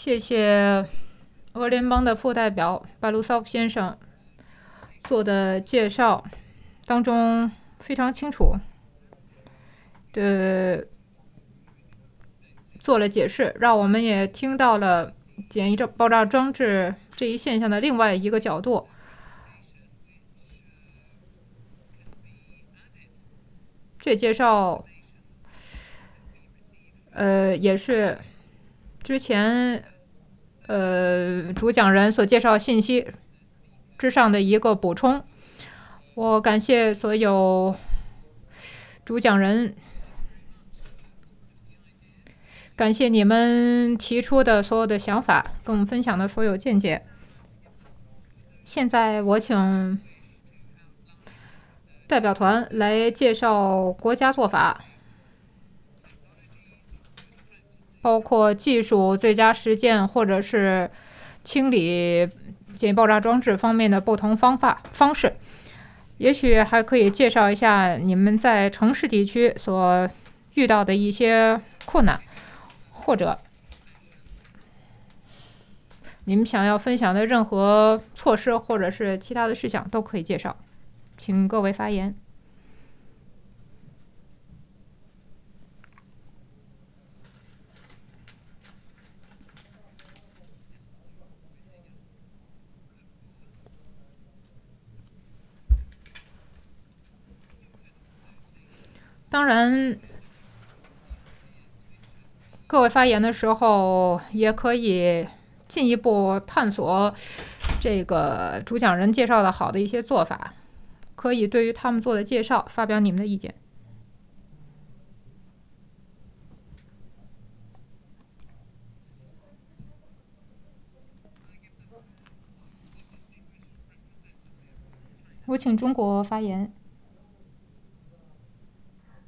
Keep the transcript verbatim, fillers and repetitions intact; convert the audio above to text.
谢谢俄联邦的副代表巴卢索夫先生做的介绍，当中非常清楚的做了解释，让我们也听到了简易爆炸装置这一现象的另外一个角度。这介绍，呃，也是之前呃主讲人所介绍信息之上的一个补充。我感谢所有主讲人，感谢你们提出的所有的想法，跟我们分享的所有见解。现在我请代表团来介绍国家做法，包括技术最佳实践或者是清理简易爆炸装置方面的不同方法方式。也许还可以介绍一下你们在城市地区所遇到的一些困难，或者你们想要分享的任何措施或者是其他的事项都可以介绍，请各位发言。当然，各位发言的时候也可以进一步探索这个主讲人介绍的好的一些做法，可以对于他们做的介绍发表你们的意见。我请中国发言。